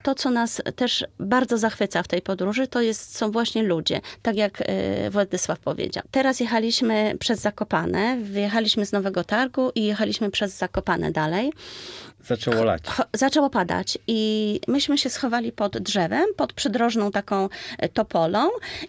To, co nas też bardzo zachwyca w tej podróży, są właśnie ludzie, tak jak Władysław powiedział. Teraz jechaliśmy przez Zakopane, wyjechaliśmy z Nowego Targu i jechaliśmy przez Zakopane dalej. Zaczęło lać. Zaczęło padać i myśmy się schowali pod drzewem, pod przydrożną taką topolą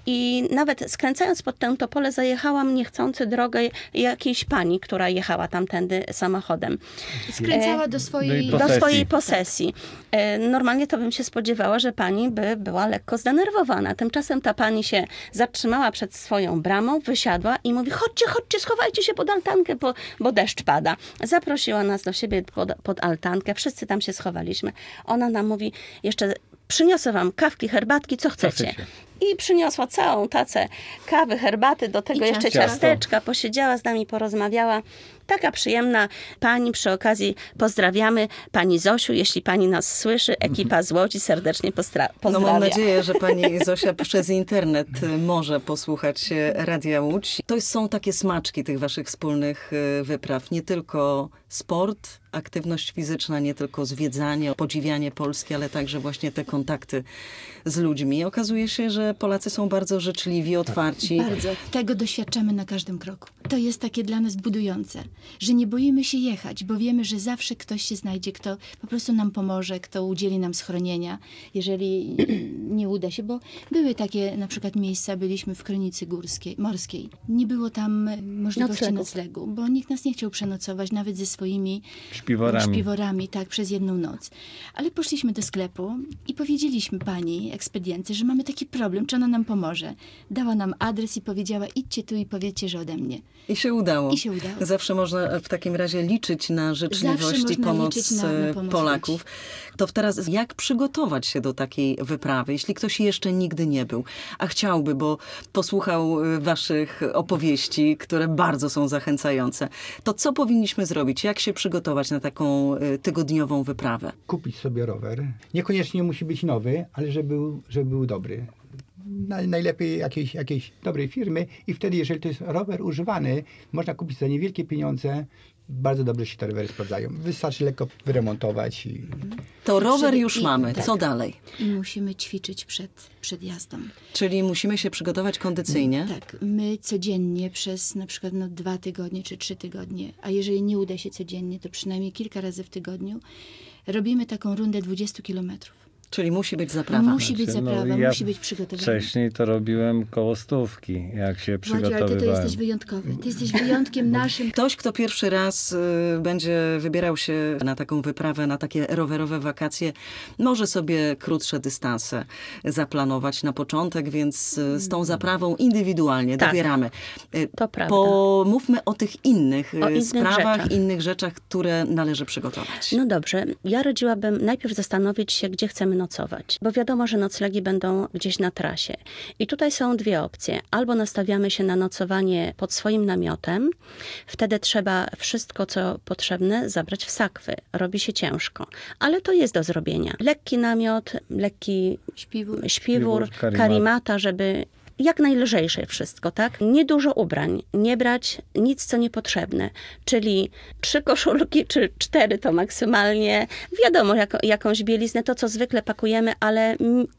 i nawet skręcając pod tę topolę zajechałam niechcący drogę jakiejś pani, która jechała tamtędy samochodem. Skręcała do swojej posesji. Normalnie to bym się spodziewała, że pani by była lekko zdenerwowana. Tymczasem ta pani się zatrzymała przed swoją bramą, wysiadła i mówi: chodźcie, schowajcie się pod altankę, bo deszcz pada. Zaprosiła nas do siebie pod altankę. Wszyscy tam się schowaliśmy. Ona nam mówi: jeszcze przyniosę wam kawki, herbatki, co chcecie. I przyniosła całą tacę kawy, herbaty, do tego jeszcze ciasteczka. Posiedziała z nami, porozmawiała. Taka przyjemna pani. Przy okazji pozdrawiamy pani Zosiu, jeśli pani nas słyszy. Ekipa z Łodzi serdecznie pozdrawia. No mam nadzieję, że pani Zosia przez internet może posłuchać Radia Łódź. To są takie smaczki tych waszych wspólnych wypraw. Nie tylko sport, aktywność fizyczna, nie tylko zwiedzanie, podziwianie Polski, ale także właśnie te kontakty z ludźmi. Okazuje się, że Polacy są bardzo życzliwi, otwarci. Bardzo. Tego doświadczamy na każdym kroku. To jest takie dla nas budujące, że nie boimy się jechać, bo wiemy, że zawsze ktoś się znajdzie, kto po prostu nam pomoże, kto udzieli nam schronienia, jeżeli nie uda się, bo były takie na przykład miejsca, byliśmy w Krynicy Morskiej. Nie było tam możliwości noclegu, bo nikt nas nie chciał przenocować, nawet ze swoimi śpiworami, tak, przez jedną noc. Ale poszliśmy do sklepu i powiedzieliśmy pani ekspedientce, że mamy taki problem, czy ona nam pomoże. Dała nam adres i powiedziała: idźcie tu i powiedzcie, że ode mnie. I się udało. Zawsze można w takim razie liczyć na życzliwość i pomoc Polaków. To teraz jak przygotować się do takiej wyprawy, jeśli ktoś jeszcze nigdy nie był, a chciałby, bo posłuchał waszych opowieści, które bardzo są zachęcające, to co powinniśmy zrobić? Jak się przygotować na taką tygodniową wyprawę? Kupić sobie rower. Niekoniecznie musi być nowy, ale żeby był dobry. Najlepiej jakiejś dobrej firmy i wtedy, jeżeli to jest rower używany, można kupić za niewielkie pieniądze. Bardzo dobrze się te rowery sprawdzają. Wystarczy lekko wyremontować. To rower już mamy. Co dalej? I musimy ćwiczyć przed jazdą. Czyli musimy się przygotować kondycyjnie? Tak. My codziennie przez na przykład 2 tygodnie czy 3 tygodnie, a jeżeli nie uda się codziennie, to przynajmniej kilka razy w tygodniu robimy taką rundę 20 kilometrów. Czyli musi być zaprawa. Musi być zaprawa, musi być przygotowanie. Wcześniej to robiłem koło 100, jak się przygotowywałem. Ale ty to jesteś wyjątkowy. Ty jesteś wyjątkiem naszym. Ktoś, kto pierwszy raz będzie wybierał się na taką wyprawę, na takie rowerowe wakacje, może sobie krótsze dystanse zaplanować na początek, więc z tą zaprawą indywidualnie dobieramy. To prawda. Pomówmy o tych innych sprawach, rzeczach. innych rzeczach, które należy przygotować. No dobrze. Ja radziłabym najpierw zastanowić się, gdzie chcemy nocować. Bo wiadomo, że noclegi będą gdzieś na trasie. I tutaj są 2 opcje. Albo nastawiamy się na nocowanie pod swoim namiotem. Wtedy trzeba wszystko, co potrzebne, zabrać w sakwy. Robi się ciężko. Ale to jest do zrobienia. Lekki namiot, lekki śpiwór, karimata, żeby jak najlżejsze wszystko, tak? Niedużo ubrań, nie brać nic, co niepotrzebne, czyli 3 koszulki czy 4 to maksymalnie. Wiadomo, jakąś bieliznę, to co zwykle pakujemy, ale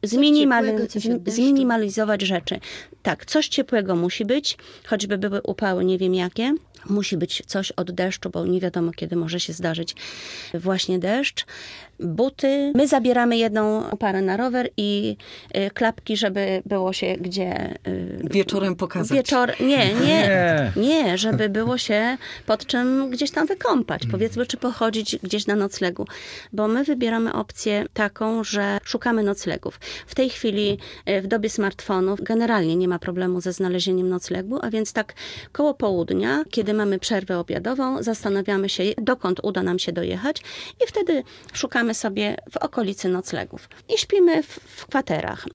zminimalizować rzeczy. Tak, coś ciepłego musi być, choćby były upały, nie wiem jakie. Musi być coś od deszczu, bo nie wiadomo, kiedy może się zdarzyć właśnie deszcz. Buty. My zabieramy 1 parę na rower i klapki, żeby było się gdzie... Wieczorem pokazać. Nie, żeby było się pod czym gdzieś tam wykąpać, powiedzmy, czy pochodzić gdzieś na noclegu. Bo my wybieramy opcję taką, że szukamy noclegów. W tej chwili w dobie smartfonów generalnie nie ma problemu ze znalezieniem noclegu, a więc tak koło południa, kiedy mamy przerwę obiadową, zastanawiamy się, dokąd uda nam się dojechać i wtedy szukamy sobie w okolicy noclegów. I śpimy w kwaterach.